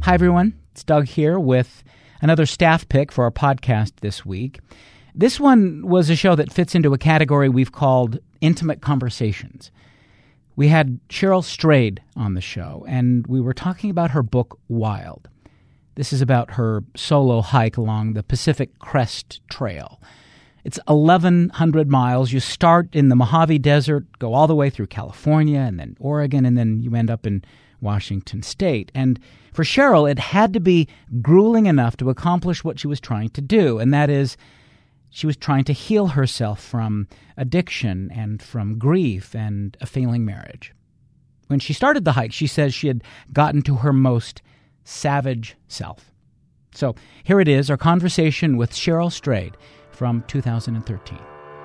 Hi, everyone. It's Doug here with another staff pick for our podcast this week. This one was a show that fits into a category we've called Intimate Conversations. We had Cheryl Strayed on the show, and we were talking about her book, Wild. This is about her solo hike along the Pacific Crest Trail. It's 1,100 miles. You start in the Mojave Desert, go all the way through California and then Oregon, and then you end up in Washington State. And for Cheryl, it had to be grueling enough to accomplish what she was trying to do, and that is she was trying to heal herself from addiction and from grief and a failing marriage. When she started the hike, she says she had gotten to her most savage self. So here it is, our conversation with Cheryl Strayed from 2013.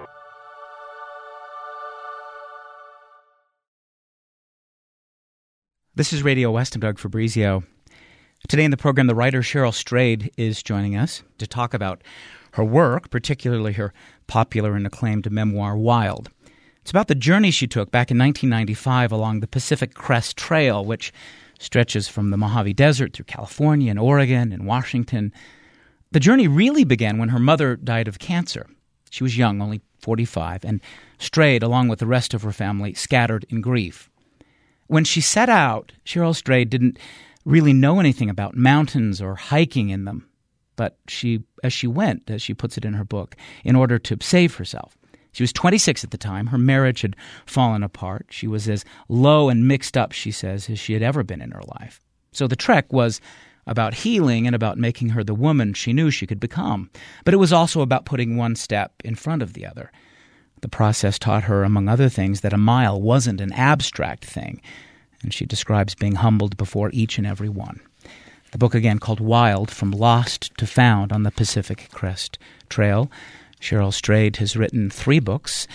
This is Radio West. I'm Doug Fabrizio. Today in the program, the writer Cheryl Strayed is joining us to talk about her work, particularly her popular and acclaimed memoir, Wild. It's about the journey she took back in 1995 along the Pacific Crest Trail, which stretches from the Mojave Desert through California and Oregon and Washington. The journey really began when her mother died of cancer. She was young, only 45, and Strayed, along with the rest of her family, scattered in grief. When she set out, Cheryl Strayed didn't really know anything about mountains or hiking in them, but as she went, as she puts it in her book, in order to save herself. She was 26 at the time. Her marriage had fallen apart. She was as low and mixed up, she says, as she had ever been in her life. So the trek was about healing and about making her the woman she knew she could become. But it was also about putting one step in front of the other. The process taught her, among other things, that a mile wasn't an abstract thing, and she describes being humbled before each and every one. The book, again, called Wild, From Lost to Found on the Pacific Crest Trail. Cheryl Strayed has written 3 books,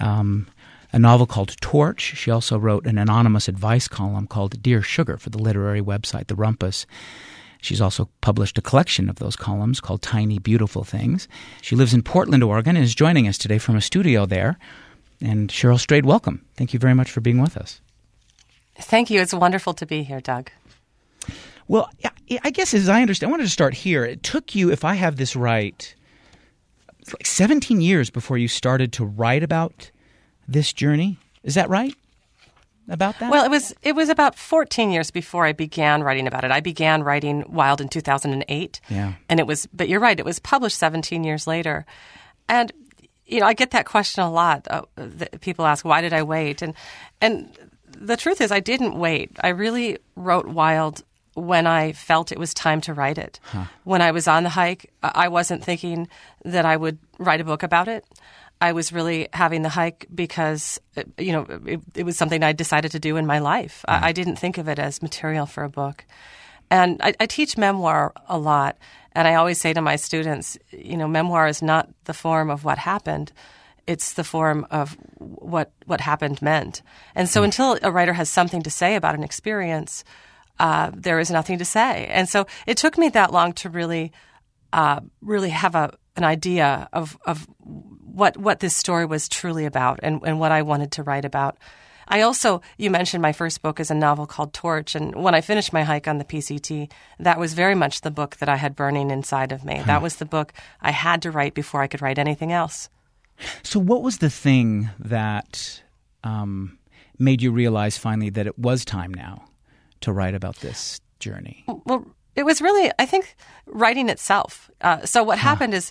a novel called Torch. She also wrote an anonymous advice column called Dear Sugar for the literary website The Rumpus. She's also published a collection of those columns called Tiny Beautiful Things. She lives in Portland, Oregon, and is joining us today from a studio there. And Cheryl Strayed, welcome. Thank you very much for being with us. Thank you. It's wonderful to be here, Doug. Well, I guess as I understand, I wanted to start here. It took you, if I have this right, like 17 years before you started to write about this journey. Is that right? About that? Well, it was about 14 years before I began writing about it. I began writing Wild in 2008. Yeah. And but you're right, it was published 17 years later. And, I get that question a lot. People ask, why did I wait? And the truth is I didn't wait. I really wrote Wild when I felt it was time to write it. When I was on the hike, I wasn't thinking that I would write a book about it. I was really having the hike because, it was something I decided to do in my life. I didn't think of it as material for a book. And I teach memoir a lot, and I always say to my students, memoir is not the form of what happened. It's the form of what happened meant. And so until a writer has something to say about an experience, there is nothing to say. And so it took me that long to really have an idea of what this story was truly about and what I wanted to write about. You mentioned my first book is a novel called Torch, and when I finished my hike on the PCT, that was very much the book that I had burning inside of me. That was the book I had to write before I could write anything else. So what was the thing that made you realize finally that it was time now to write about this journey? Well, it was really, I think, writing itself. So what happened is,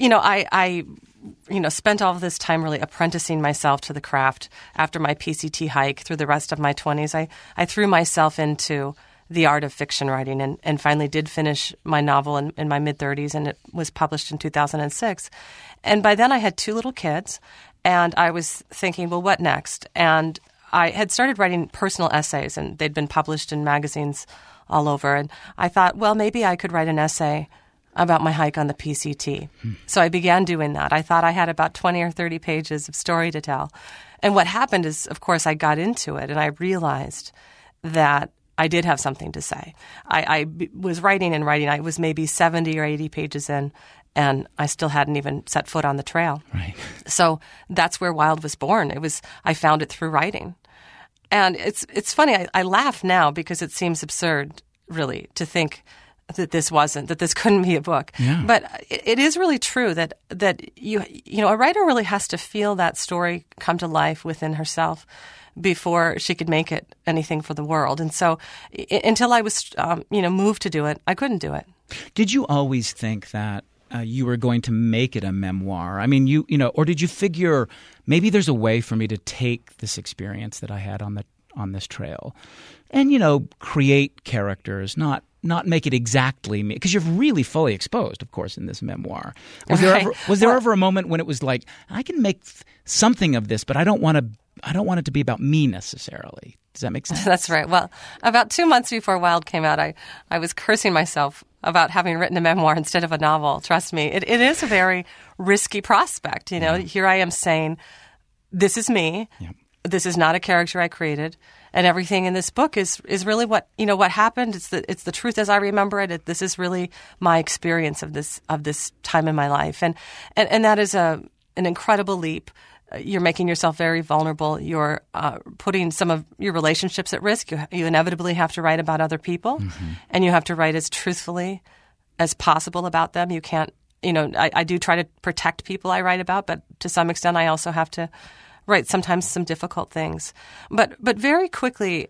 I spent all of this time really apprenticing myself to the craft after my PCT hike through the rest of my 20s. I threw myself into the art of fiction writing and finally did finish my novel in my mid-30s, and it was published in 2006. And by then I had 2 little kids, and I was thinking, well, what next? And I had started writing personal essays, and they'd been published in magazines all over. And I thought, well, maybe I could write an essay about my hike on the PCT. So I began doing that. I thought I had about 20 or 30 pages of story to tell. And what happened is, of course, I got into it, and I realized that I did have something to say. I was writing and writing. I was maybe 70 or 80 pages in, and I still hadn't even set foot on the trail. Right. So that's where Wild was born. I found it through writing. And it's funny, I laugh now because it seems absurd. really, to think that this couldn't be a book. Yeah. But it is really true that a writer really has to feel that story come to life within herself before she could make it anything for the world. And so until I was, moved to do it, I couldn't do it. Did you always think that you were going to make it a memoir? I mean, or did you figure maybe there's a way for me to take this experience that I had on this trail and, create characters, not make it exactly me, because you're really fully exposed, of course, in this memoir. Was there ever a moment when it was like, I can make something of this, but I don't want it to be about me necessarily? Does that make sense? That's right. Well, about 2 months before Wild came out, I was cursing myself about having written a memoir instead of a novel. Trust me, it is a very risky prospect. Here I am saying, this is me. Yeah. This is not a character I created, and everything in this book is really what happened. It's the truth as I remember it. This is really my experience of this time in my life, and that is an incredible leap. You're making yourself very vulnerable. You're putting some of your relationships at risk. You inevitably have to write about other people, and you have to write as truthfully as possible about them. You can't, I do try to protect people I write about, but to some extent I also have to write sometimes some difficult things. But very quickly,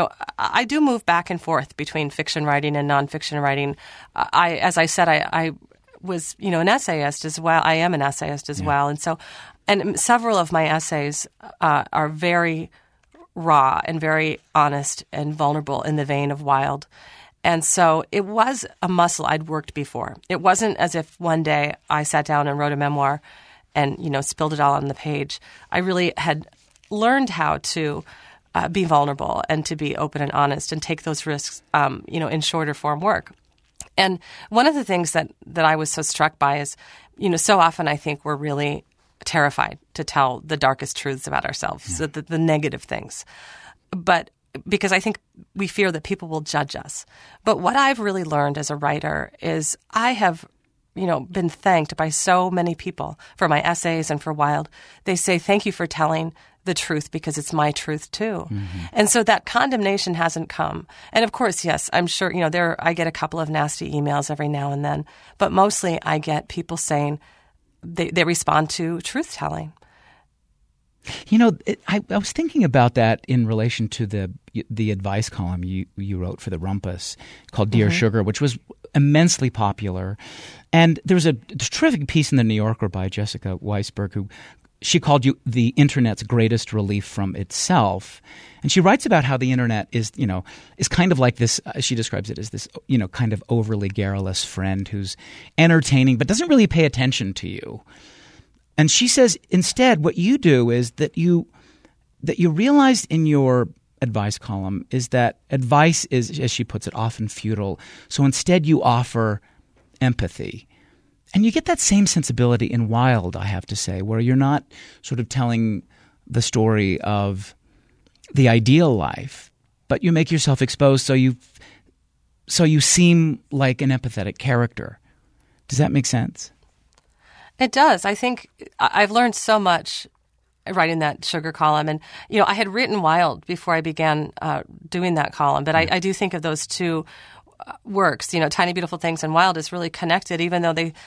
I do move back and forth between fiction writing and nonfiction writing. As I said, I was, an essayist as well. I am an essayist as well. And so, and several of my essays are very raw and very honest and vulnerable in the vein of Wild. And so it was a muscle I'd worked before. It wasn't as if one day I sat down and wrote a memoir and, spilled it all on the page. I really had learned how to be vulnerable and to be open and honest and take those risks, in shorter form work. And one of the things that I was so struck by is, so often I think we're really terrified to tell the darkest truths about ourselves, the negative things. But because I think we fear that people will judge us. But what I've really learned as a writer is I have been thanked by so many people for my essays and for Wild. They say, thank you for telling the truth because it's my truth too. And so that condemnation hasn't come. And of course, yes, I'm sure, I get a couple of nasty emails every now and then, but mostly I get people saying they respond to truth telling. I was thinking about that in relation to the advice column you wrote for the Rumpus called Dear Sugar, which was immensely popular. And there was a terrific piece in the New Yorker by Jessica Weisberg, who she called you the Internet's greatest relief from itself. And she writes about how the Internet is kind of like this, she describes it as this, kind of overly garrulous friend who's entertaining but doesn't really pay attention to you. And she says instead what you do is that you realized in your advice column is that advice is, as she puts it, often futile. So instead you offer empathy. And you get that same sensibility in Wild, I have to say, where you're not sort of telling the story of the ideal life, but you make yourself exposed so you seem like an empathetic character. Does that make sense? It does. I think I've learned so much writing that Sugar column. And, I had written Wild before I began doing that column, but I do think of those two works, Tiny Beautiful Things and Wild is really connected, even though they,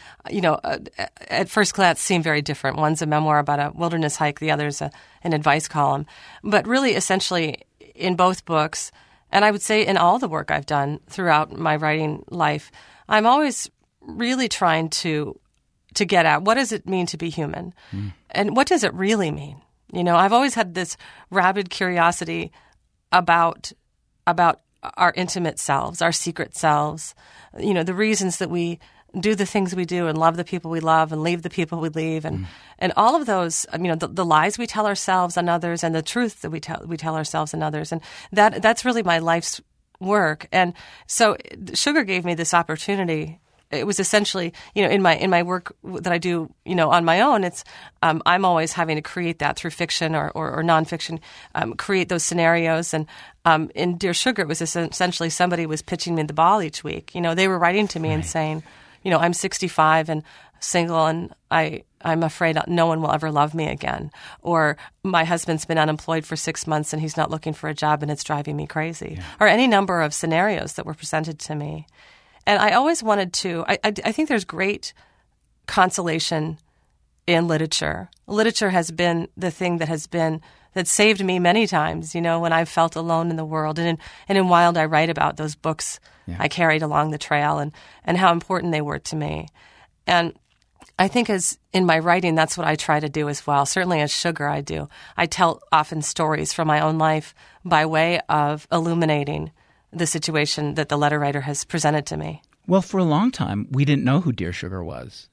at first glance seem very different. One's a memoir about a wilderness hike, the other's an advice column. But really, essentially, in both books, and I would say in all the work I've done throughout my writing life, I'm always really trying to get at what does it mean to be human? And what does it really mean? I've always had this rabid curiosity about our intimate selves, our secret selves, the reasons that we do the things we do and love the people we love and leave the people we leave and all of those, the lies we tell ourselves and others and the truth that we tell ourselves and others. And that's really my life's work. And so Sugar gave me this opportunity. It was essentially, in my work that I do, on my own, it's I'm always having to create that through fiction or nonfiction, create those scenarios. And in Dear Sugar, it was essentially somebody was pitching me the ball each week. They were writing to me and saying, I'm 65 and single and I'm afraid no one will ever love me again. Or my husband's been unemployed for 6 months and he's not looking for a job and it's driving me crazy. Yeah. Or any number of scenarios that were presented to me. And I always wanted to, I think there's great consolation in literature. Literature has been the thing that saved me many times, when I felt alone in the world. And in Wild, I write about those books I carried along the trail and how important they were to me. And I think as in my writing, that's what I try to do as well. Certainly as Sugar, I do. I tell often stories from my own life by way of illuminating the situation that the letter writer has presented to me. Well, for a long time, we didn't know who Dear Sugar was.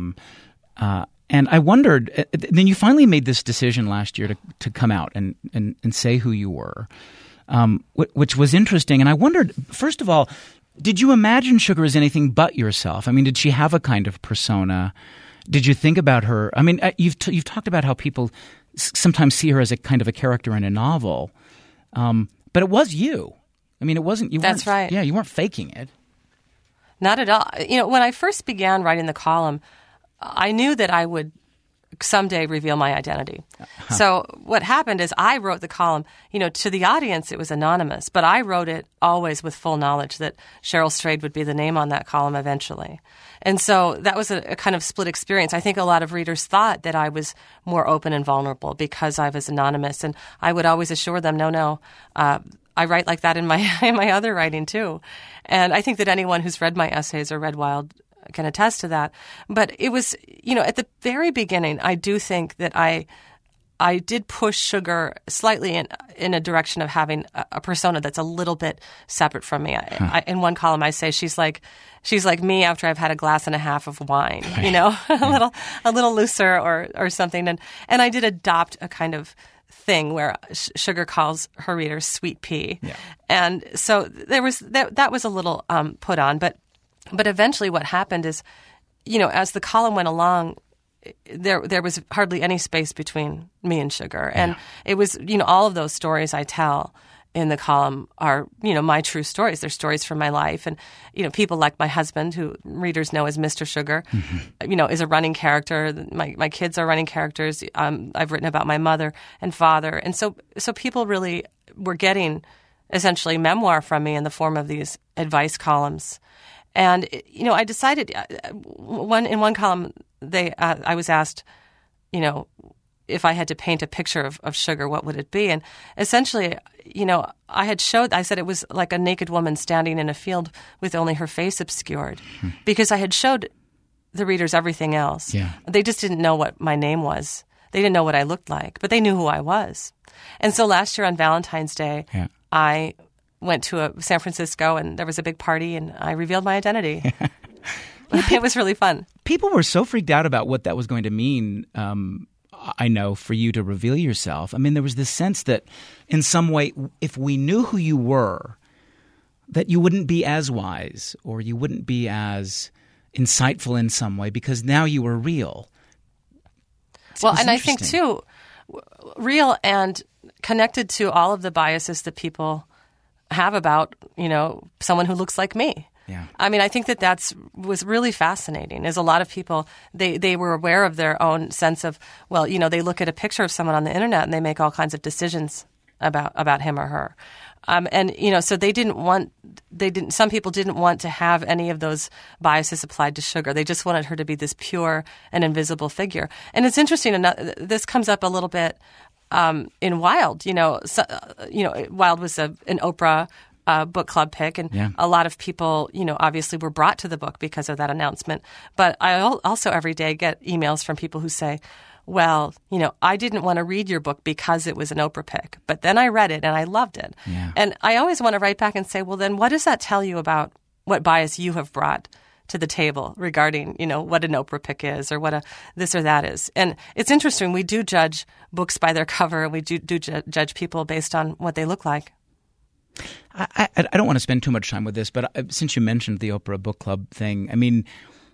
And I wondered, then you finally made this decision last year to come out and say who you were, which was interesting. And I wondered, first of all, did you imagine Sugar as anything but yourself? I mean, did she have a kind of persona? Did you think about her? I mean, you've talked about how people sometimes see her as a kind of a character in a novel, but it was you. I mean, it wasn't you. That's right. Yeah, you weren't faking it. Not at all. When I first began writing the column, I knew that I would someday reveal my identity. So what happened is I wrote the column, to the audience it was anonymous, but I wrote it always with full knowledge that Cheryl Strayed would be the name on that column eventually. And so that was a kind of split experience. I think a lot of readers thought that I was more open and vulnerable because I was anonymous, and I would always assure them, no, I write like that in my other writing too. And I think that anyone who's read my essays or read Wild can attest to that. But it was, at the very beginning, I do think that I did push Sugar slightly in a direction of having a persona that's a little bit separate from me. In one column, I say she's like me after I've had a glass and a half of wine, a little looser or something. And I did adopt a kind of thing where Sugar calls her readers Sweet Pea. Yeah. And so there was that was a little put on, but eventually what happened is, as the column went along, there was hardly any space between me and Sugar. And it was, all of those stories I tell in the column are, my true stories. They're stories from my life. And, people like my husband, who readers know as Mr. Sugar, is a running character. My kids are running characters. I've written about my mother and father. And so people really were getting essentially memoir from me in the form of these advice columns. And, I decided in one column, I was asked, if I had to paint a picture of Sugar, what would it be? And essentially, I said it was like a naked woman standing in a field with only her face obscured, because I had showed the readers everything else. Yeah. They just didn't know what my name was. They didn't know what I looked like, but they knew who I was. And so last year on Valentine's Day, I went to San Francisco, and there was a big party, and I revealed my identity. It was really fun. People were so freaked out about what that was going to mean, I know, for you to reveal yourself. I mean, there was this sense that in some way, if we knew who you were, that you wouldn't be as wise or you wouldn't be as insightful in some way because now you were real. Well, and I think, too, real and connected to all of the biases that people have about, someone who looks like me. Yeah. I mean, I think that was really fascinating. As a lot of people, they were aware of their own sense of, well, they look at a picture of someone on the internet and they make all kinds of decisions about him or her. And so some people didn't want to have any of those biases applied to Sugar. They just wanted her to be this pure and invisible figure. And it's interesting, this comes up a little bit in Wild. Wild was an Oprah book club pick, and a lot of people, obviously were brought to the book because of that announcement. But I also every day get emails from people who say, well, I didn't want to read your book because it was an Oprah pick, but then I read it and I loved it. Yeah. And I always want to write back and say, well, then what does that tell you about what bias you have brought to the table regarding, what an Oprah pick is or what a this or that is? And it's interesting. We do judge books by their cover, and we do judge people based on what they look like. I don't want to spend too much time with this, but since you mentioned the Oprah Book Club thing, I mean,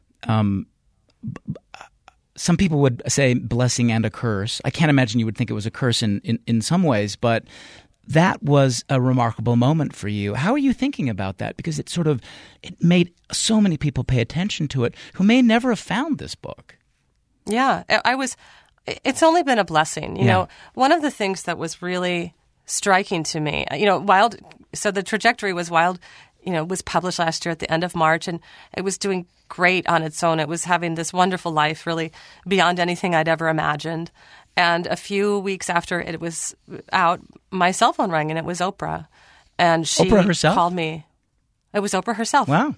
some people would say blessing and a curse. I can't imagine you would think it was a curse in some ways, but that was a remarkable moment for you. How are you thinking about that? Because it made so many people pay attention to it who may never have found this book. Yeah, it's only been a blessing. You know, one of the things that was really striking to me, Wild, so the trajectory was Wild, was published last year at the end of March, and it was doing great on its own. It was having this wonderful life, really beyond anything I'd ever imagined. And a few weeks after it was out, my cell phone rang, and it was Oprah. And she Oprah herself? called me. It was Oprah herself. Wow.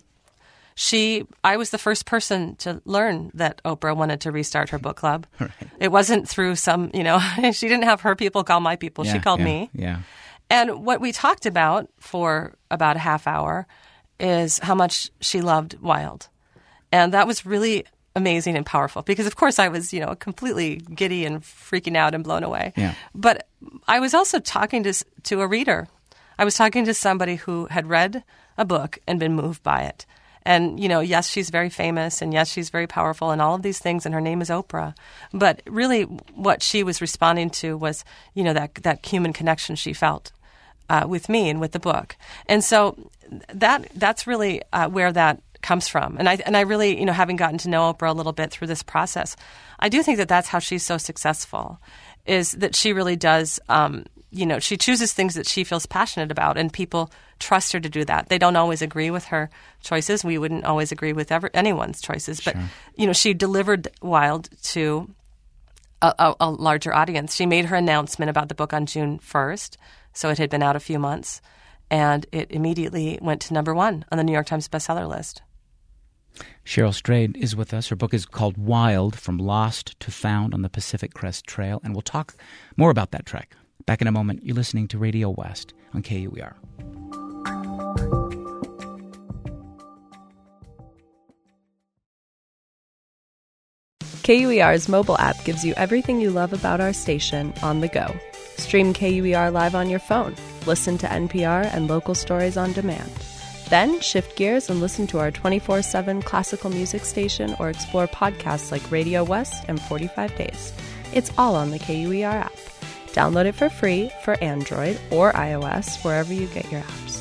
I was the first person to learn that Oprah wanted to restart her book club. Right. It wasn't through some, she didn't have her people call my people. She called me. Yeah. And what we talked about for about a half hour is how much she loved Wild. And that was really amazing and powerful because, of course, I was, completely giddy and freaking out and blown away. Yeah. But I was also talking to a reader. I was talking to somebody who had read a book and been moved by it. And, yes, she's very famous, and yes, she's very powerful, and all of these things, and her name is Oprah. But really what she was responding to was, that human connection she felt with me and with the book. And so that's really where that comes from. And I really, having gotten to know Oprah a little bit through this process, I do think that that's how she's so successful, is that she really does, she chooses things that she feels passionate about, and people trust her to do that. They don't always agree with her choices. We wouldn't always agree with anyone's choices. But, she delivered Wild to a larger audience. She made her announcement about the book on June 1st, so it had been out a few months, and it immediately went to number 1 on the New York Times bestseller list. Cheryl Strayed is with us. Her book is called Wild, From Lost to Found on the Pacific Crest Trail, and we'll talk more about that trek. Back in a moment. You're listening to Radio West on KUER. KUER's mobile app gives you everything you love about our station on the go. Stream KUER live on your phone, listen to NPR and local stories on demand. Then shift gears and listen to our 24/7 classical music station or explore podcasts like Radio West and 45 Days. It's all on the KUER app. Download it for free for Android or iOS wherever you get your apps.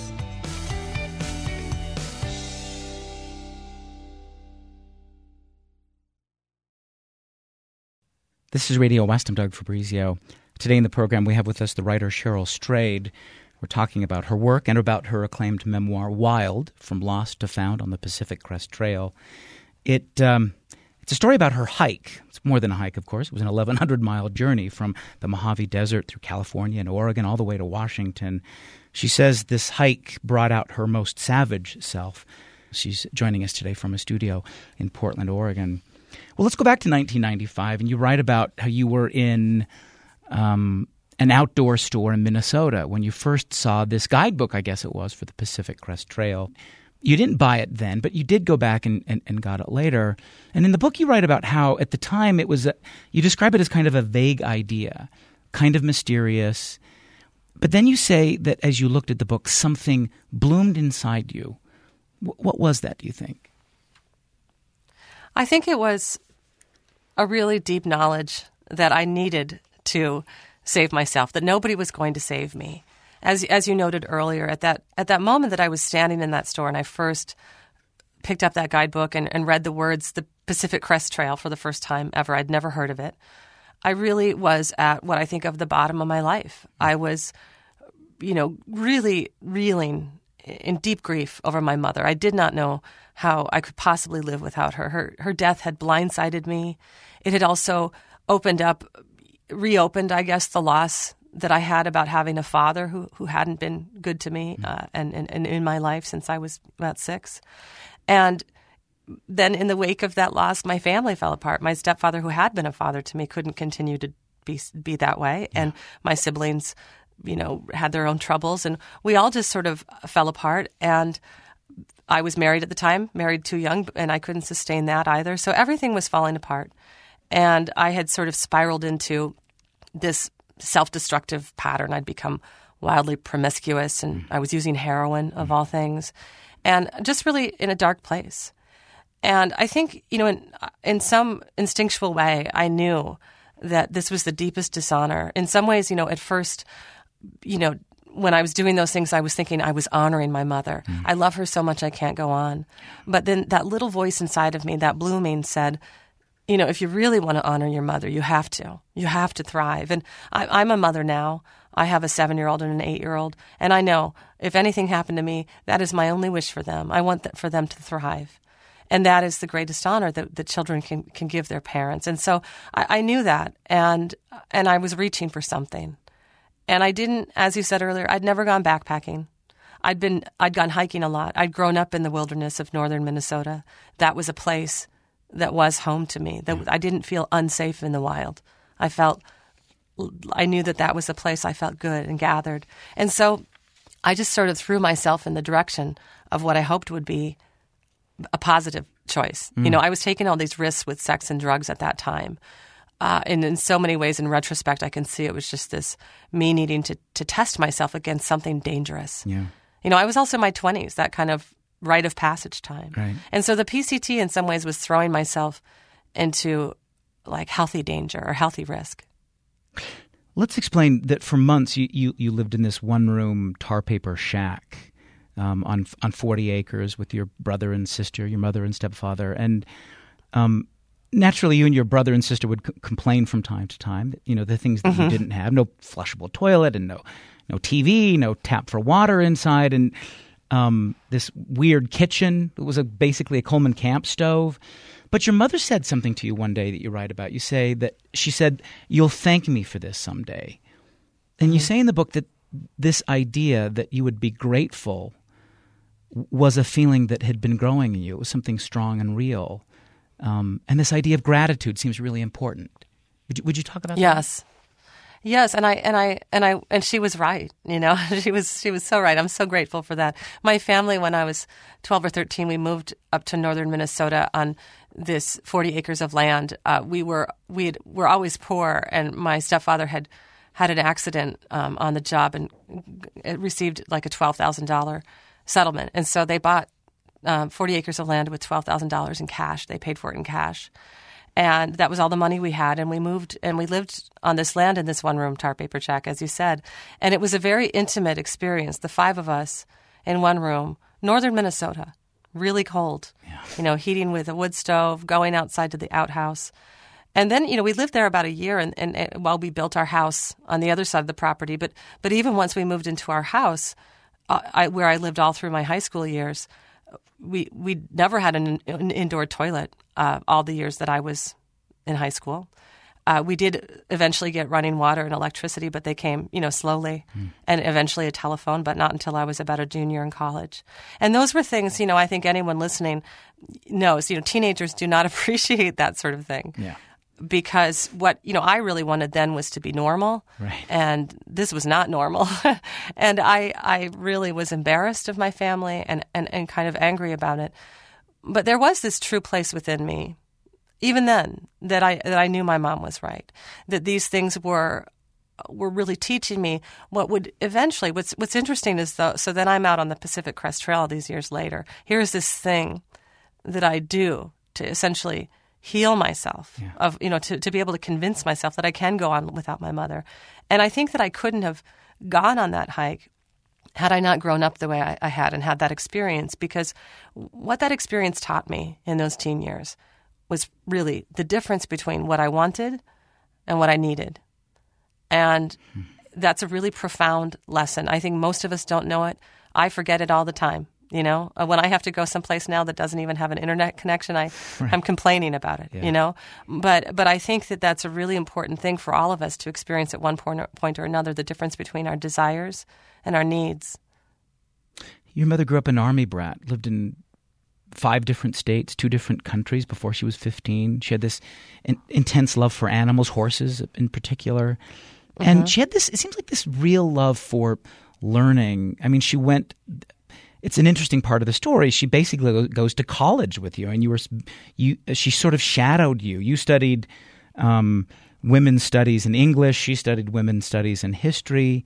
This is Radio West. I'm Doug Fabrizio. Today in the program, we have with us the writer Cheryl Strayed. We're talking about her work and about her acclaimed memoir, Wild, From Lost to Found on the Pacific Crest Trail. It's a story about her hike. It's more than a hike, of course. It was an 1,100-mile journey from the Mojave Desert through California and Oregon all the way to Washington. She says this hike brought out her most savage self. She's joining us today from a studio in Portland, Oregon. Well, let's go back to 1995, and you write about how you were in an outdoor store in Minnesota when you first saw this guidebook, I guess it was, for the Pacific Crest Trail. You didn't buy it then, but you did go back and got it later. And in the book you write about how at the time you describe it as kind of a vague idea, kind of mysterious. But then you say that as you looked at the book, something bloomed inside you. What was that, do you think? I think it was a really deep knowledge that I needed to save myself, that nobody was going to save me. As you noted earlier, at that moment that I was standing in that store and I first picked up that guidebook and read the words, the Pacific Crest Trail, for the first time ever, I'd never heard of it. I really was at what I think of the bottom of my life. I was, really reeling in deep grief over my mother. I did not know how I could possibly live without her. Her death had blindsided me. It had also reopened, I guess, the loss that I had about having a father who hadn't been good to me and in my life since I was about 6. And then in the wake of that loss, my family fell apart. My stepfather, who had been a father to me, couldn't continue to be that way. Yeah. And my siblings, had their own troubles. And we all just sort of fell apart. And I was married at the time, married too young, and I couldn't sustain that either. So everything was falling apart. And I had sort of spiraled into this self-destructive pattern. I'd become wildly promiscuous, and I was using heroin, of all things, and just really in a dark place. And I think, in some instinctual way, I knew that this was the deepest dishonor. In some ways, at first, when I was doing those things, I was thinking I was honoring my mother. I love her so much I can't go on. But then that little voice inside of me, that blooming, said, if you really want to honor your mother, you have to. You have to thrive. And I'm a mother now. I have a 7-year-old and an 8-year-old. And I know if anything happened to me, that is my only wish for them. I want for them to thrive. And that is the greatest honor that children can give their parents. And so I knew that. And I was reaching for something. And I didn't, as you said earlier, I'd never gone backpacking. I'd gone hiking a lot. I'd grown up in the wilderness of northern Minnesota. That was a place that was home to me. That I didn't feel unsafe in the wild. I knew that was a place I felt good and gathered. And so I just sort of threw myself in the direction of what I hoped would be a positive choice. I was taking all these risks with sex and drugs at that time. And in so many ways, in retrospect, I can see it was just this me needing to test myself against something dangerous. Yeah. I was also in my 20s, that kind of rite of passage time. Right. And so the PCT in some ways was throwing myself into like healthy danger or healthy risk. Let's explain that for months you lived in this one-room tar paper shack on 40 acres with your brother and sister, your mother and stepfather. And naturally, you and your brother and sister would complain from time to time that, the things that you didn't have, no flushable toilet and no TV, no tap for water inside, and this weird kitchen. It was basically a Coleman camp stove. But your mother said something to you one day that you write about. She said, "You'll thank me for this someday." And you say in the book that this idea that you would be grateful was a feeling that had been growing in you. It was something strong and real. And this idea of gratitude seems really important. Would you talk about that? Yes, and she was right. She was so right. I'm so grateful for that. My family, when I was 12 or 13, we moved up to northern Minnesota on this 40 acres of land. We were always poor, and my stepfather had an accident on the job and it received like a $12,000 settlement, and so they bought 40 acres of land with $12,000 in cash. They paid for it in cash. And that was all the money we had. And we moved and we lived on this land in this one-room tar paper shack, as you said. And it was a very intimate experience, the 5 of us in one room, northern Minnesota, really cold, heating with a wood stove, going outside to the outhouse. And then, we lived there about a year and while we built our house on the other side of the property. But even once we moved into our house, where I lived all through my high school years, we never had an indoor toilet all the years that I was in high school. We did eventually get running water and electricity, but they came, slowly, and eventually a telephone, but not until I was about a junior in college. And those were things, I think anyone listening knows, teenagers do not appreciate that sort of thing. Yeah. Because what, I really wanted then was to be normal. Right. And this was not normal. And I really was embarrassed of my family and kind of angry about it. But there was this true place within me, even then, that I knew my mom was right. That these things were really teaching me what would eventually, what's interesting is so then I'm out on the Pacific Crest Trail all these years later. Here's this thing that I do to essentially heal myself, to be able to convince myself that I can go on without my mother. And I think that I couldn't have gone on that hike had I not grown up the way I had and had that experience, because what that experience taught me in those teen years was really the difference between what I wanted and what I needed. And that's a really profound lesson. I think most of us don't know it. I forget it all the time. When I have to go someplace now that doesn't even have an internet connection, I'm complaining about it, But I think that that's a really important thing for all of us to experience at one point or another, the difference between our desires and our needs. Your mother grew up an Army brat, lived in 5 different states, 2 different countries before she was 15. She had this intense love for animals, horses in particular. And she had it seems like this real love for learning. I mean, it's an interesting part of the story. She basically goes to college with you, and she sort of shadowed you. You studied women's studies in English. She studied women's studies in history.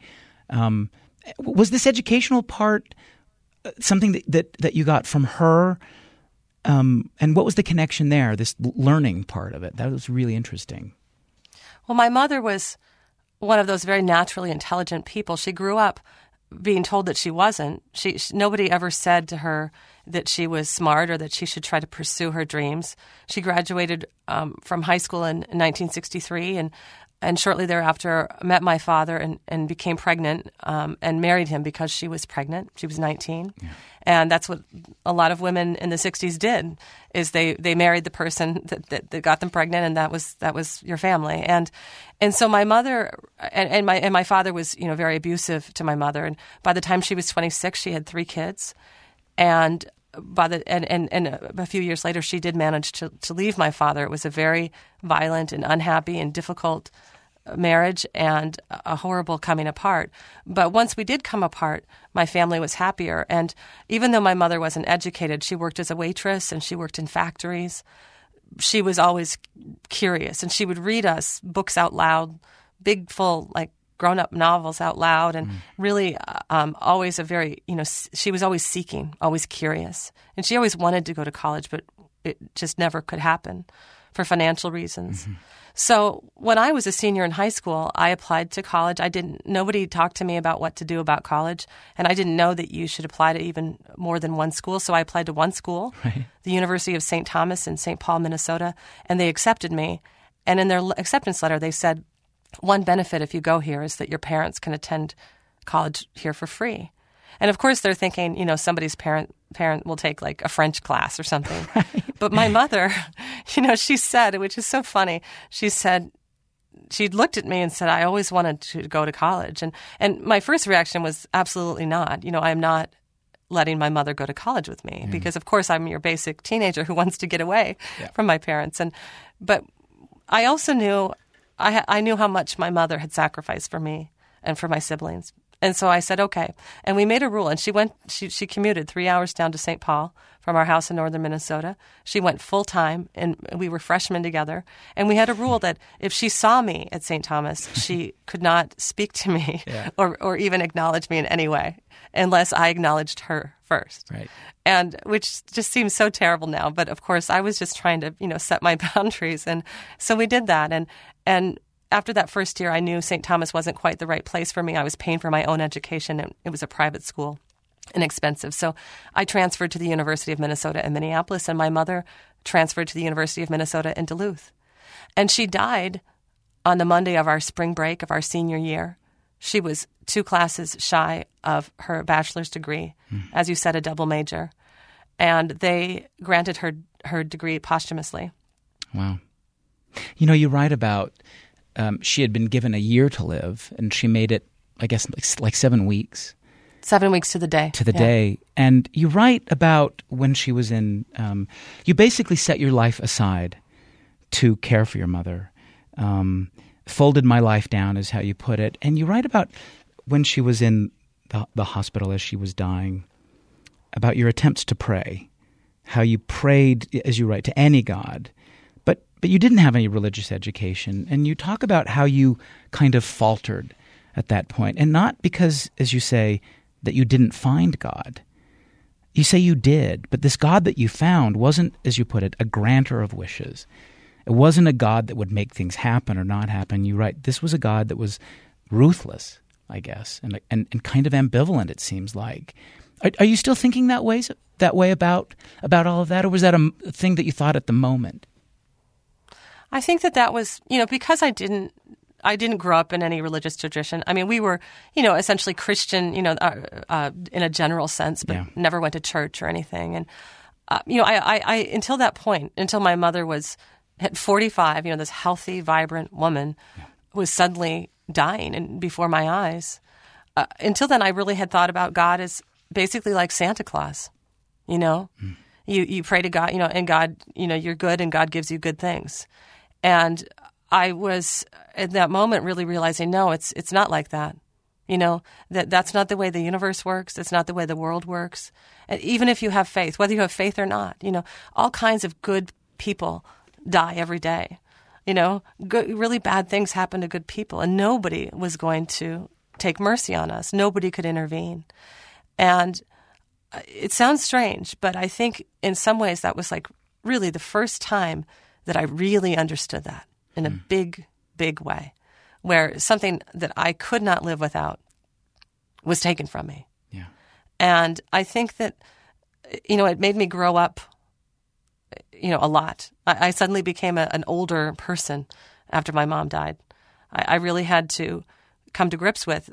Was this educational part something that you got from her? And what was the connection there, this learning part of it? That was really interesting. Well, my mother was one of those very naturally intelligent people. She grew up being told that she wasn't. Nobody ever said to her that she was smart or that she should try to pursue her dreams. She graduated from high school in 1963 and shortly thereafter met my father and became pregnant and married him because she was pregnant. She was 19. Yeah. And that's what a lot of women in the 60s did, is they married the person that got them pregnant, and that was your family. And so my mother and my father was, very abusive to my mother. And by the time she was 26, she had 3 kids. And a few years later, she did manage to leave my father. It was a very violent and unhappy and difficult marriage and a horrible coming apart. But once we did come apart, my family was happier. And even though my mother wasn't educated, she worked as a waitress and she worked in factories. She was always curious, and she would read us books out loud, big, full, like grown-up novels out loud, and really always a very, she was always seeking, always curious. And she always wanted to go to college, but it just never could happen for financial reasons. Mm-hmm. So when I was a senior in high school, I applied to college. Nobody talked to me about what to do about college, and I didn't know that you should apply to even more than one school. So I applied to one school, right, the University of St. Thomas in St. Paul, Minnesota, and they accepted me. And in their acceptance letter, they said, one benefit if you go here is that your parents can attend college here for free. And of course, they're thinking, somebody's parent will take like a French class or something. Right. But my mother, she said, which is so funny, she looked at me and said, I always wanted to go to college. And my first reaction was absolutely not. I'm not letting my mother go to college with me because, of course, I'm your basic teenager who wants to get away from my parents. But I also knew, I knew how much my mother had sacrificed for me and for my siblings. And so I said, okay. And we made a rule. And she commuted 3 hours down to St. Paul from our house in northern Minnesota. She went full time, and we were freshmen together. And we had a rule that if she saw me at St. Thomas, she could not speak to me or even acknowledge me in any way unless I acknowledged her first. Right. And which just seems so terrible now. But of course, I was just trying to, set my boundaries. And so we did that. And after that first year, I knew St. Thomas wasn't quite the right place for me. I was paying for my own education, and it was a private school and expensive. So I transferred to the University of Minnesota in Minneapolis, and my mother transferred to the University of Minnesota in Duluth. And she died on the Monday of our spring break of our senior year. She was 2 classes shy of her bachelor's degree, as you said, a double major. And they granted her degree posthumously. Wow. You write about she had been given a year to live, and she made it, I guess, like 7 weeks. 7 weeks to the day. To the day. And you write about when she was in, you basically set your life aside to care for your mother. Folded my life down is how you put it. And you write about when she was in the hospital as she was dying, about your attempts to pray, how you prayed, as you write, to any God. But you didn't have any religious education, and you talk about how you kind of faltered at that point, and not because, as you say, that you didn't find God. You say you did, but this God that you found wasn't, as you put it, a granter of wishes. It wasn't a God that would make things happen or not happen. You write, this was a God that was ruthless, I guess, and kind of ambivalent, it seems like. Are you still thinking that way about all of that, or was that a thing that you thought at the moment? I think that was, because I didn't grow up in any religious tradition. I mean, we were, essentially Christian, in a general sense, but never went to church or anything. And, I until that point, until my mother was at 45, this healthy, vibrant woman was suddenly dying and before my eyes. Until then, I really had thought about God as basically like Santa Claus, You pray to God, and God, you're good and God gives you good things. And I was at that moment really realizing, no, it's not like that. That's not the way the universe works. It's not the way the world works. And even if you have faith, whether you have faith or not, all kinds of good people die every day. Really bad things happen to good people, and nobody was going to take mercy on us. Nobody could intervene. And it sounds strange, but I think in some ways that was like really the first time that I really understood that in a big, big way, where something that I could not live without was taken from me. Yeah. And I think that, it made me grow up, a lot. I suddenly became an older person after my mom died. I really had to come to grips with,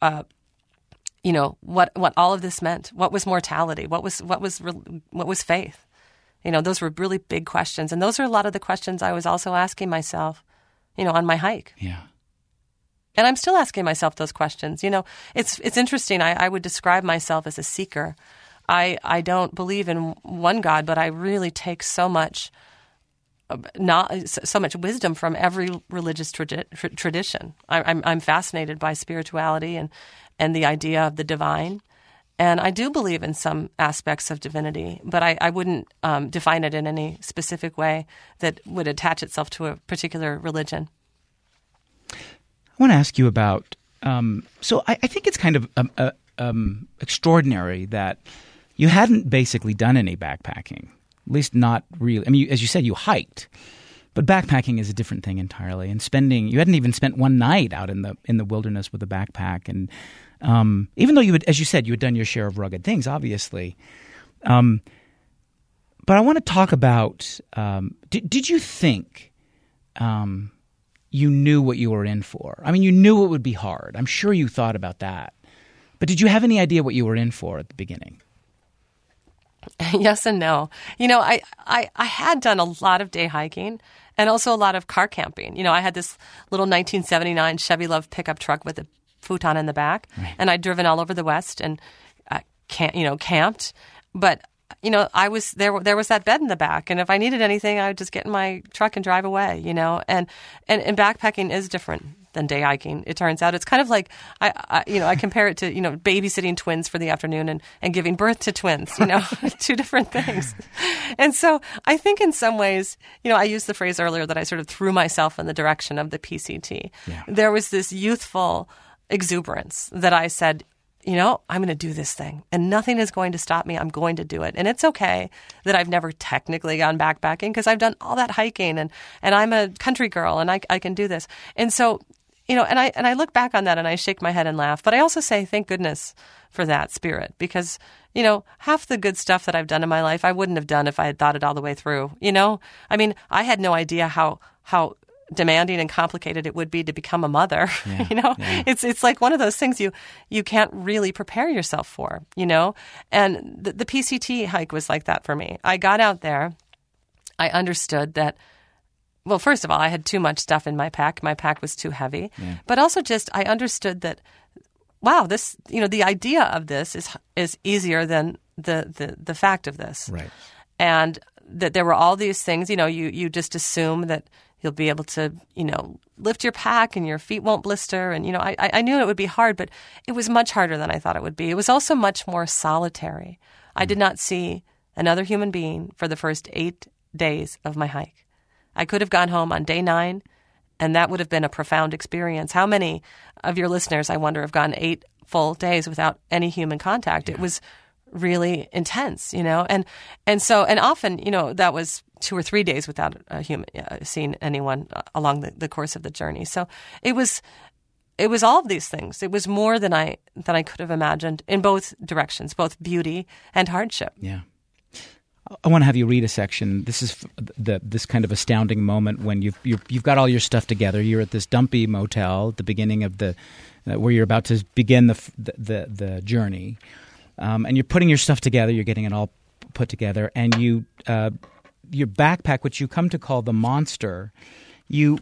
what all of this meant. What was mortality? What was faith? Those were really big questions. And those are a lot of the questions I was also asking myself, on my hike. Yeah. And I'm still asking myself those questions. It's interesting. I would describe myself as a seeker. I don't believe in one God, but I really take so much wisdom from every religious tradition. I'm fascinated by spirituality and the idea of the divine. And I do believe in some aspects of divinity, but I wouldn't define it in any specific way that would attach itself to a particular religion. I want to ask you about, so I think it's kind of extraordinary that you hadn't basically done any backpacking, at least not really. I mean, as you said, you hiked, but backpacking is a different thing entirely. And you hadn't even spent one night out in the wilderness with a backpack. And even though as you said, you had done your share of rugged things, obviously. But I want to talk about, did you think you knew what you were in for? I mean, you knew it would be hard. I'm sure you thought about that. But did you have any idea what you were in for at the beginning? Yes and no. I had done a lot of day hiking and also a lot of car camping. I had this little 1979 Chevy Love pickup truck with a futon in the back, right. And I'd driven all over the West and camped. But I was there was that bed in the back, and if I needed anything, I would just get in my truck and drive away. And backpacking is different than day hiking. It turns out it's kind of like I compare it to babysitting twins for the afternoon and giving birth to twins. Two different things. And so I think in some ways, I used the phrase earlier that I sort of threw myself in the direction of the PCT. Yeah. There was this youthful exuberance that I said, I'm going to do this thing and nothing is going to stop me. I'm going to do it. And it's okay that I've never technically gone backpacking because I've done all that hiking and I'm a country girl and I can do this. And so, and I look back on that and I shake my head and laugh. But I also say, thank goodness for that spirit because, half the good stuff that I've done in my life, I wouldn't have done if I had thought it all the way through. I mean, I had no idea how demanding and complicated it would be to become a mother. Yeah, yeah. It's like one of those things you can't really prepare yourself for, and the PCT hike was like that for me. I got out there. I understood that, well, first of all, I had too much stuff in my pack. My pack was too heavy, but also just, I understood that, wow, this, the idea of this is easier than the fact of this. Right. And that there were all these things, you just assume that you'll be able to, lift your pack and your feet won't blister. And, I knew it would be hard, but it was much harder than I thought it would be. It was also much more solitary. I did not see another human being for the first 8 days of my hike. I could have gone home on day 9, and that would have been a profound experience. How many of your listeners, I wonder, have gone 8 full days without any human contact? Yeah. It was really intense, and often, that was 2 or 3 days without a human seeing anyone along the course of the journey. So it was all of these things. It was more than I could have imagined in both directions, both beauty and hardship. Yeah. I want to have you read a section. This is this kind of astounding moment when you've got all your stuff together. You're at this dumpy motel at the beginning of the where you're about to begin the journey, and you're putting your stuff together. You're getting it all put together, and your backpack, which you come to call the monster, you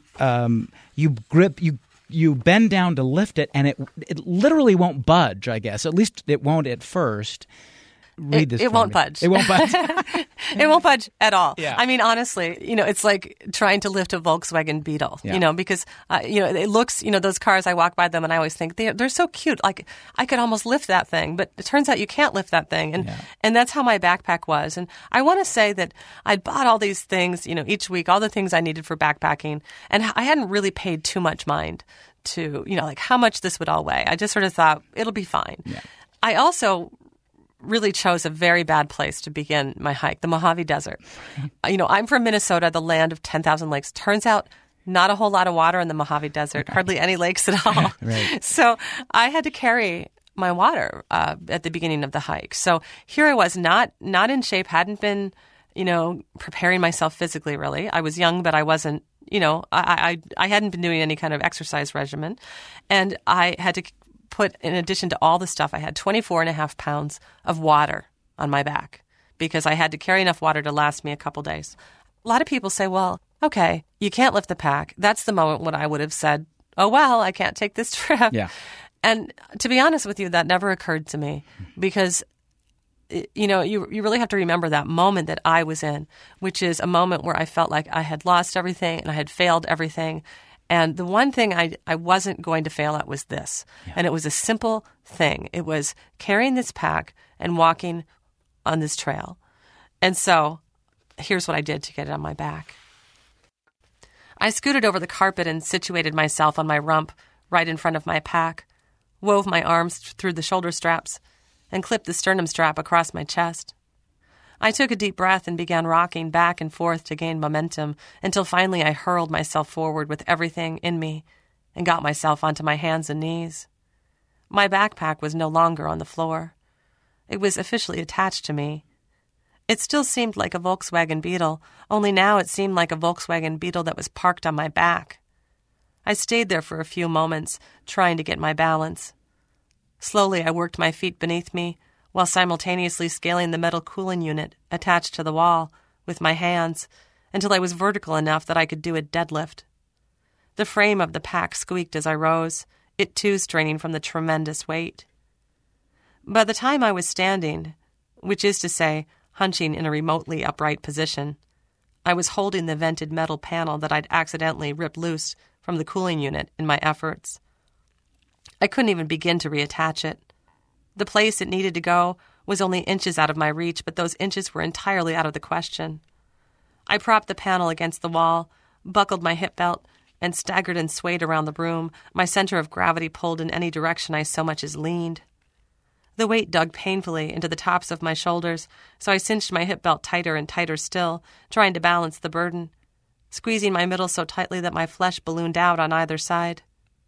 bend down to lift it, and it literally won't budge. I guess at least it won't at first. Read this. It won't budge. It won't budge. It won't budge at all. Yeah. I mean, honestly, it's like trying to lift a Volkswagen Beetle, because, it looks, those cars, I walk by them and I always think they're so cute. Like I could almost lift that thing, but it turns out you can't lift that thing. And that's how my backpack was. And I want to say that I'd bought all these things, each week, all the things I needed for backpacking. And I hadn't really paid too much mind to, like how much this would all weigh. I just sort of thought it'll be fine. Yeah. I also really chose a very bad place to begin my hike, the Mojave Desert. I'm from Minnesota, the land of 10,000 lakes. Turns out not a whole lot of water in the Mojave Desert, hardly any lakes at all. Right. So I had to carry my water at the beginning of the hike. So here I was, not in shape, hadn't been, preparing myself physically, really. I was young, but I wasn't, I hadn't been doing any kind of exercise regimen. And I had to put, in addition to all the stuff, I had 24.5 pounds of water on my back because I had to carry enough water to last me a couple days. A lot of people say, well, okay, you can't lift the pack. That's the moment when I would have said, oh, well, I can't take this trip. Yeah. And to be honest with you, that never occurred to me because, you really have to remember that moment that I was in, which is a moment where I felt like I had lost everything and I had failed everything. And the one thing I wasn't going to fail at was this. Yeah. And it was a simple thing. It was carrying this pack and walking on this trail. And so here's what I did to get it on my back. I scooted over the carpet and situated myself on my rump right in front of my pack, wove my arms through the shoulder straps, and clipped the sternum strap across my chest. I took a deep breath and began rocking back and forth to gain momentum until finally I hurled myself forward with everything in me and got myself onto my hands and knees. My backpack was no longer on the floor. It was officially attached to me. It still seemed like a Volkswagen Beetle, only now it seemed like a Volkswagen Beetle that was parked on my back. I stayed there for a few moments, trying to get my balance. Slowly, I worked my feet beneath me, while simultaneously scaling the metal cooling unit attached to the wall with my hands until I was vertical enough that I could do a deadlift. The frame of the pack squeaked as I rose, it too straining from the tremendous weight. By the time I was standing, which is to say, hunching in a remotely upright position, I was holding the vented metal panel that I'd accidentally ripped loose from the cooling unit in my efforts. I couldn't even begin to reattach it. The place it needed to go was only inches out of my reach, but those inches were entirely out of the question. I propped the panel against the wall, buckled my hip belt, and staggered and swayed around the room, my center of gravity pulled in any direction I so much as leaned. The weight dug painfully into the tops of my shoulders, so I cinched my hip belt tighter and tighter still, trying to balance the burden, squeezing my middle so tightly that my flesh ballooned out on either side.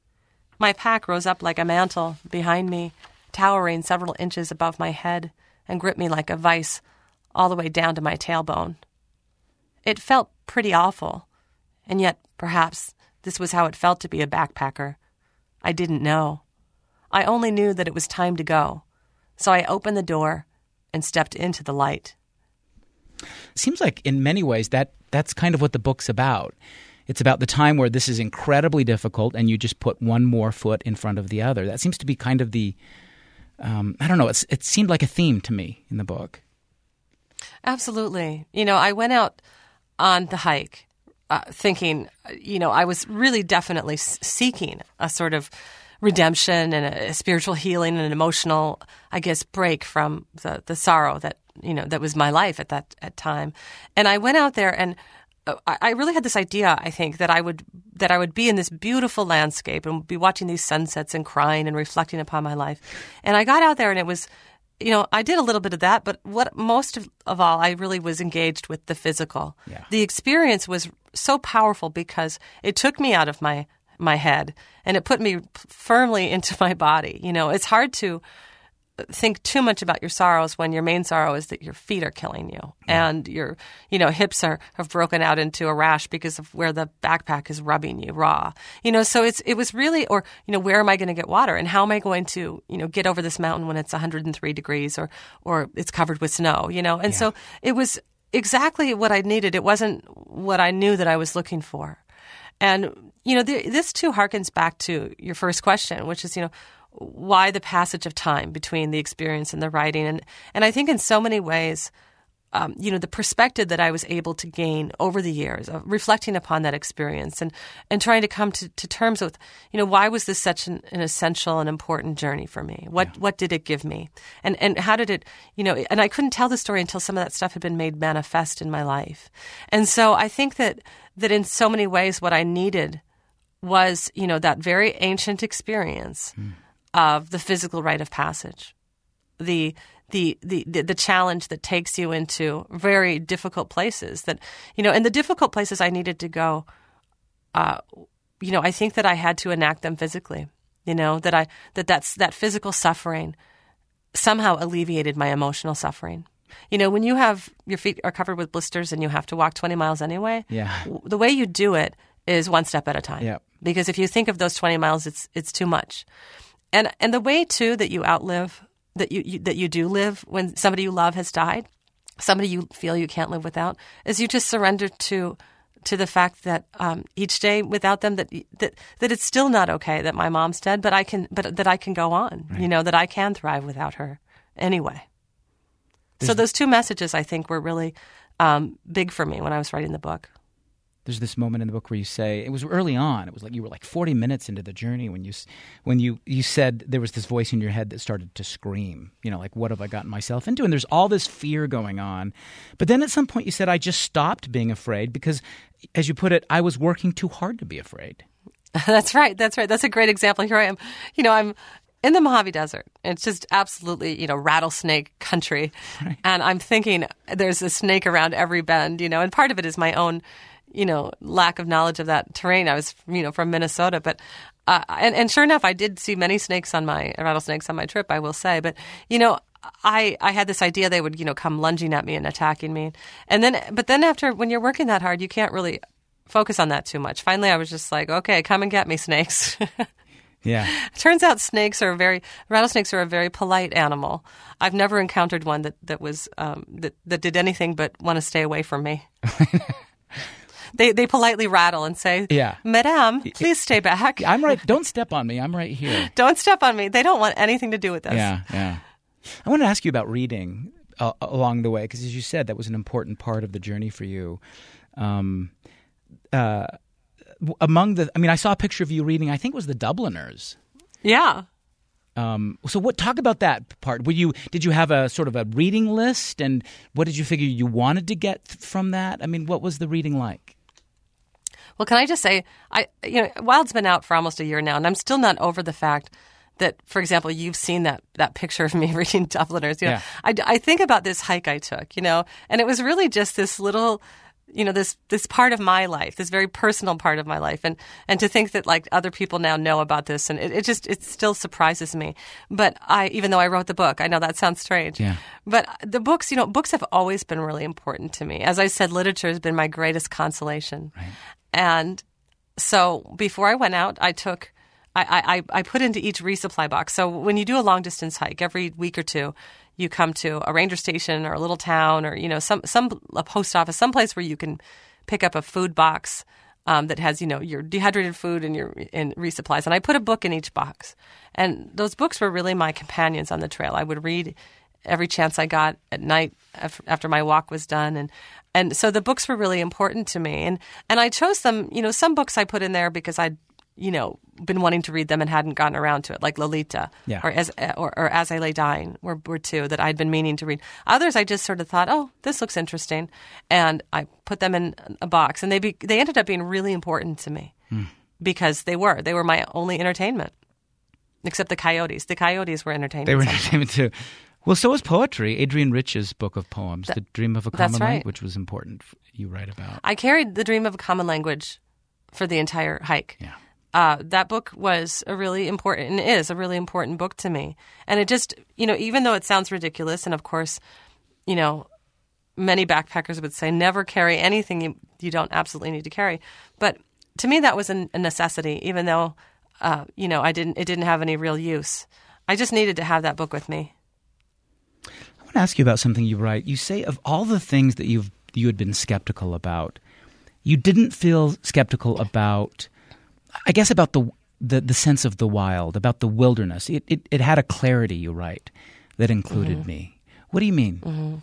My pack rose up like a mantle behind me, towering several inches above my head, and gripped me like a vice all the way down to my tailbone. It felt pretty awful, and yet perhaps this was how it felt to be a backpacker. I didn't know. I only knew that it was time to go, so I opened the door and stepped into the light. Seems like in many ways that's kind of what the book's about. It's about the time where this is incredibly difficult and you just put one more foot in front of the other. That seems to be kind of the, I don't know, it seemed like a theme to me in the book. Absolutely. I went out on the hike thinking, I was really definitely seeking a sort of redemption and a spiritual healing and an emotional, break from the sorrow that, that was my life at that time. And I went out there and I really had this idea, I think, that I would be in this beautiful landscape and be watching these sunsets and crying and reflecting upon my life. And I got out there and it was, I did a little bit of that, but what most of all, I really was engaged with the physical. Yeah. The experience was so powerful because it took me out of my head and it put me firmly into my body. It's hard to think too much about your sorrows when your main sorrow is that your feet are killing you and your, hips have broken out into a rash because of where the backpack is rubbing you raw. So it was really, or, where am I going to get water and how am I going to, get over this mountain when it's 103 degrees or it's covered with snow, And so it was exactly what I needed. It wasn't what I knew that I was looking for. And, this too harkens back to your first question, which is, why the passage of time between the experience and the writing. And I think in so many ways, the perspective that I was able to gain over the years of reflecting upon that experience and trying to come to terms with, why was this such an essential and important journey for me? What did it give me? And how did it, and I couldn't tell the story until some of that stuff had been made manifest in my life. And so I think that in so many ways what I needed was, that very ancient experience of the physical rite of passage, the challenge that takes you into very difficult places that, and the difficult places I needed to go, I think that I had to enact them physically. that physical suffering somehow alleviated my emotional suffering. When you have your feet are covered with blisters and you have to walk 20 miles anyway, the way you do it is one step at a time. Yep. Because if you think of those 20 miles, it's too much. And the way too that you outlive that you do live when somebody you love has died, somebody you feel you can't live without, is you just surrender to the fact that each day without them that it's still not okay that my mom's dead, but that I can go on. Right. That I can thrive without her anyway. So those two messages, I think, were really big for me when I was writing the book. There's this moment in the book where you say, it was early on, it was like you were like 40 minutes into the journey when you said there was this voice in your head that started to scream, like, what have I gotten myself into? And there's all this fear going on. But then at some point you said, I just stopped being afraid because, as you put it, I was working too hard to be afraid. That's right. That's a great example. Here I am. I'm in the Mojave Desert. It's just absolutely, rattlesnake country. Right. And I'm thinking there's a snake around every bend, and part of it is my own lack of knowledge of that terrain. I was, from Minnesota, but and sure enough, I did see many rattlesnakes on my trip, I will say. But I had this idea they would come lunging at me and attacking me, but then after, when you're working that hard, you can't really focus on that too much. Finally, I was just like, okay, come and get me, snakes. Yeah. Turns out rattlesnakes are a very polite animal. I've never encountered one that was that did anything but want to stay away from me. They politely rattle and say, Madame, please stay back. I'm right. Don't step on me. I'm right here. Don't step on me. They don't want anything to do with this. Yeah. I want to ask you about reading along the way, because as you said, that was an important part of the journey for you. I saw a picture of you reading, I think it was The Dubliners. Yeah. So talk about that part. Did you have a sort of a reading list, and what did you figure you wanted to get from that? I mean, what was the reading like? Well, can I just say, Wild's been out for almost a year now, and I'm still not over the fact that, for example, you've seen that picture of me reading Dubliners. Yeah. I think about this hike I took, and it was really just this little, this part of my life, this very personal part of my life, and to think that like other people now know about this, and it still surprises me. But even though I wrote the book, I know that sounds strange. Yeah. But the books, books have always been really important to me. As I said, literature has been my greatest consolation. Right. And so before I went out, I put into each resupply box. So when you do a long distance hike, every week or two, you come to a ranger station or a little town or a post office, someplace where you can pick up a food box that has your dehydrated food and your resupplies. And I put a book in each box, and those books were really my companions on the trail. I would read every chance I got at night after my walk was done, and so the books were really important to me. And I chose them. Some books I put in there because I'd been wanting to read them and hadn't gotten around to it, like Lolita or As I Lay Dying were two that I'd been meaning to read. Others I just sort of thought, oh, this looks interesting, and I put them in a box, and they ended up being really important to me because they were my only entertainment, except the coyotes. The coyotes were entertainment. They were entertainment too. Well, so was poetry. Adrienne Rich's book of poems, The Dream of a Common Language, was important. You write about. I carried The Dream of a Common Language for the entire hike. Yeah. That book was a really important, and is a really important book to me. And it just, even though it sounds ridiculous, and of course, many backpackers would say never carry anything you don't absolutely need to carry. But to me, that was a necessity, even though, it didn't have any real use. I just needed to have that book with me. I want to ask you about something you write. You say of all the things that you had been skeptical about, you didn't feel skeptical about, I guess, about the sense of the wild, about the wilderness. It had a clarity, you write, that included me. What do you mean?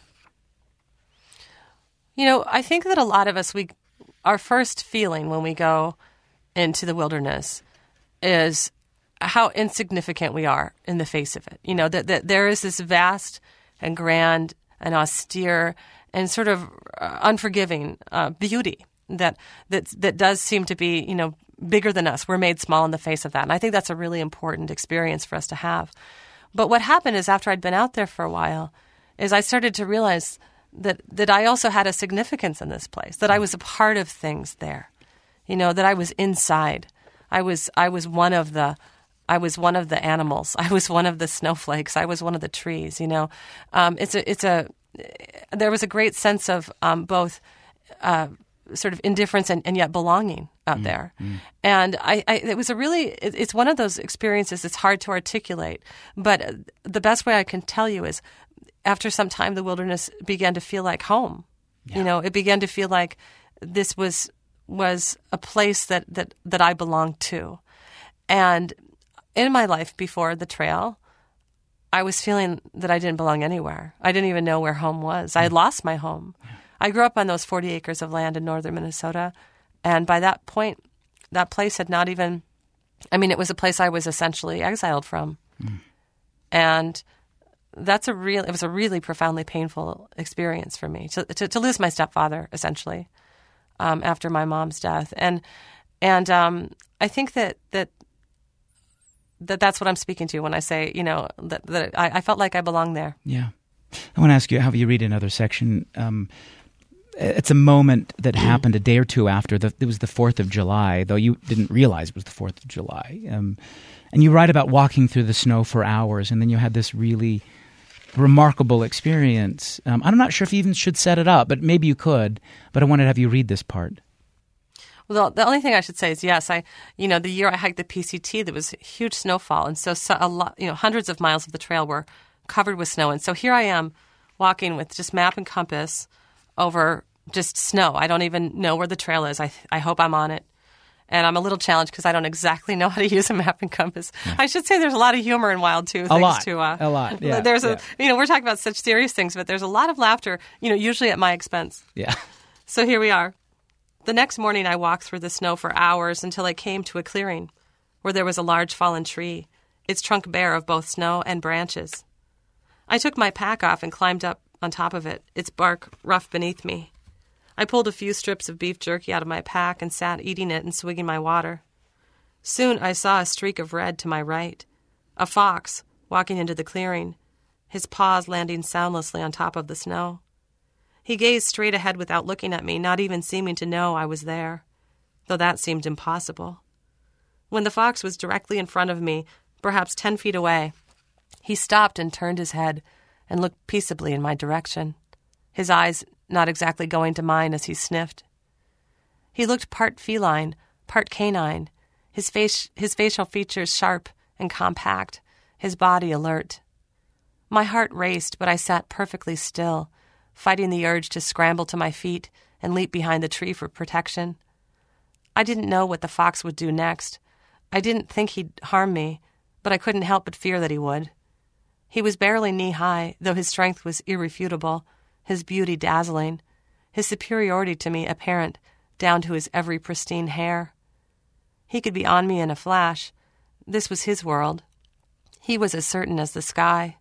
Mm-hmm. I think that a lot of us, our first feeling when we go into the wilderness is how insignificant we are in the face of it. That there is this vast and grand and austere and sort of unforgiving beauty that does seem to be, bigger than us. We're made small in the face of that. And I think that's a really important experience for us to have. But what happened is after I'd been out there for a while is I started to realize that I also had a significance in this place, that I was a part of things there, that I was inside. I was one of the I was one of the animals. I was one of the snowflakes. I was one of the trees. You know, there was a great sense of both sort of indifference and yet belonging out there. And it's one of those experiences that's hard to articulate. But the best way I can tell you is, after some time, the wilderness began to feel like home. Yeah. You know, it began to feel like this was a place that I belonged to. And in my life before the trail, I was feeling that I didn't belong anywhere. I didn't even know where home was. I had lost my home. I grew up on those 40 acres of land in northern Minnesota. And by that point, that place had not even, it was a place I was essentially exiled from. And it was a really profoundly painful experience for me to lose my stepfather, essentially, after my mom's death. And I think that's what I'm speaking to when I say, that I felt like I belonged there. Yeah. I want to ask you how you read another section. It's a moment that happened a day or two after. It was the 4th of July, though you didn't realize it was the 4th of July. And you write about walking through the snow for hours, and then you had this really remarkable experience. I'm not sure if you even should set it up, but maybe you could. But I wanted to have you read this part. Well, the only thing I should say is, yes, the year I hiked the PCT, there was huge snowfall, and so a lot, hundreds of miles of the trail were covered with snow. And so here I am walking with just map and compass over just snow. I don't even know where the trail is. I hope I'm on it. And I'm a little challenged because I don't exactly know how to use a map and compass. Yeah. I should say there's a lot of humor in Wild, too. A lot. Yeah. We're talking about such serious things, but there's a lot of laughter, usually at my expense. Yeah. So here we are. The next morning, I walked through the snow for hours until I came to a clearing where there was a large fallen tree, its trunk bare of both snow and branches. I took my pack off and climbed up on top of it, its bark rough beneath me. I pulled a few strips of beef jerky out of my pack and sat eating it and swigging my water. Soon I saw a streak of red to my right, a fox walking into the clearing, his paws landing soundlessly on top of the snow. He gazed straight ahead without looking at me, not even seeming to know I was there, though that seemed impossible. When the fox was directly in front of me, perhaps 10 feet away, he stopped and turned his head and looked peaceably in my direction, his eyes not exactly going to mine as he sniffed. He looked part feline, part canine, his facial features sharp and compact, his body alert. My heart raced, but I sat perfectly still, fighting the urge to scramble to my feet and leap behind the tree for protection. I didn't know what the fox would do next. I didn't think he'd harm me, but I couldn't help but fear that he would. He was barely knee-high, though his strength was irrefutable, his beauty dazzling, his superiority to me apparent down to his every pristine hair. He could be on me in a flash. This was his world. He was as certain as the sky.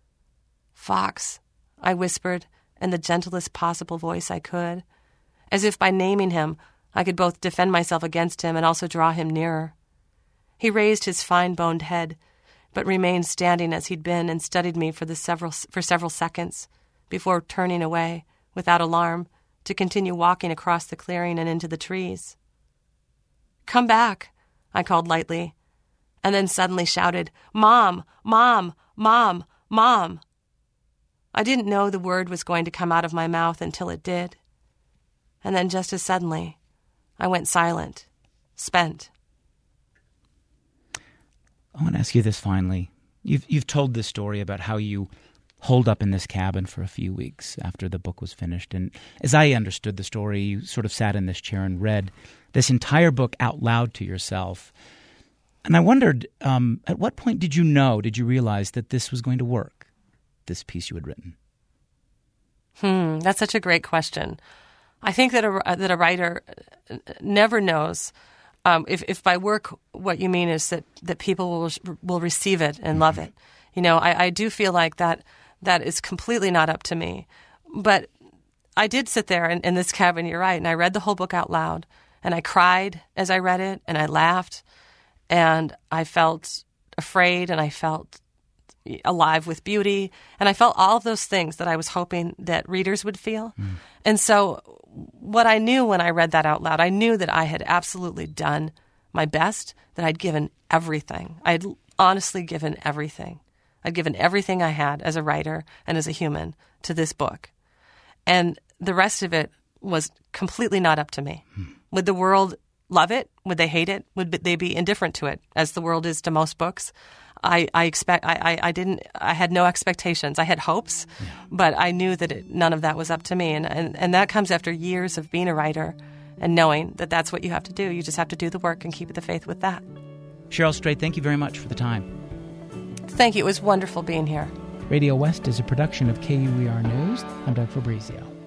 "Fox," I whispered in the gentlest possible voice I could, as if by naming him I could both defend myself against him and also draw him nearer. He raised his fine-boned head, but remained standing as he'd been and studied me for several seconds before turning away, without alarm, to continue walking across the clearing and into the trees. "Come back," I called lightly, and then suddenly shouted, "Mom! Mom! Mom! Mom!" I didn't know the word was going to come out of my mouth until it did. And then just as suddenly, I went silent, spent. I want to ask you this finally. You've told this story about how you holed up in this cabin for a few weeks after the book was finished. And as I understood the story, you sort of sat in this chair and read this entire book out loud to yourself. And I wondered, at what point did you realize that this was going to work, this piece you had written? That's such a great question. I think that a writer never knows if by work what you mean is that people will receive it and love it. I do feel like that is completely not up to me. But I did sit there in this cabin, you're right, and I read the whole book out loud. And I cried as I read it, and I laughed, and I felt afraid, and I felt alive with beauty, and I felt all of those things that I was hoping that readers would feel. And so what I knew when I read that out loud, I knew that I had absolutely done my best, that I'd given everything. I'd honestly given everything. I'd given everything I had as a writer and as a human to this book. And the rest of it was completely not up to me. Would the world love it? Would they hate it? Would they be indifferent to it, as the world is to most books? I had no expectations. I had hopes, but I knew that none of that was up to me. And that comes after years of being a writer and knowing that that's what you have to do. You just have to do the work and keep the faith with that. Cheryl Strayed, thank you very much for the time. Thank you. It was wonderful being here. Radio West is a production of KUER News. I'm Doug Fabrizio.